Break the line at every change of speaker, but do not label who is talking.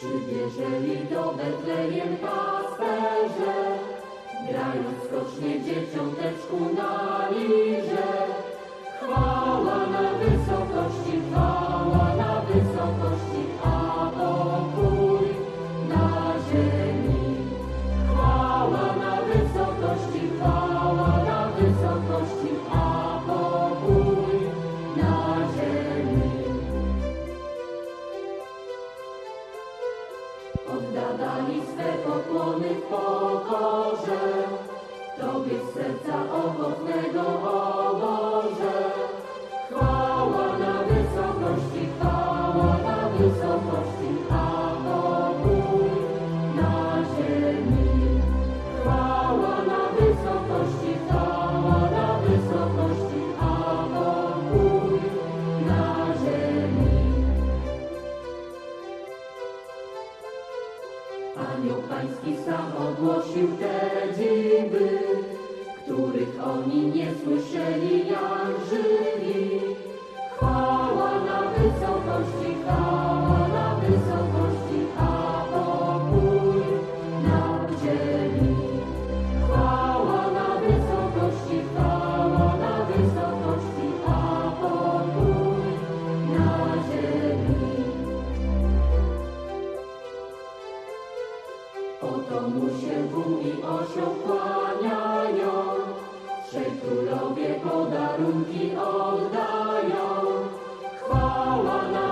Przybierzeli do Betlejem pasterze, grając skocznie dzieciąteczku na lirze. Chwała na wysokości, a pokój na ziemi. Chwała na wysokości, a pokój na ziemi. Oddawali swe pokłony w pokorze, Tobie z serca ochotnego, o Boże. Chwała na wysokości, a pokój na ziemi. Chwała na wysokości, a pokój na ziemi. Anioł Pański sam ogłosił te dziwy, których oni nie słyszeli jak żywi. Chwała na wysokości, a pokój na ziemi. Chwała na wysokości, a pokój na ziemi. Oto mu się wół i osioł kłaniają, trzej królowie podarunki oddają. Chwała na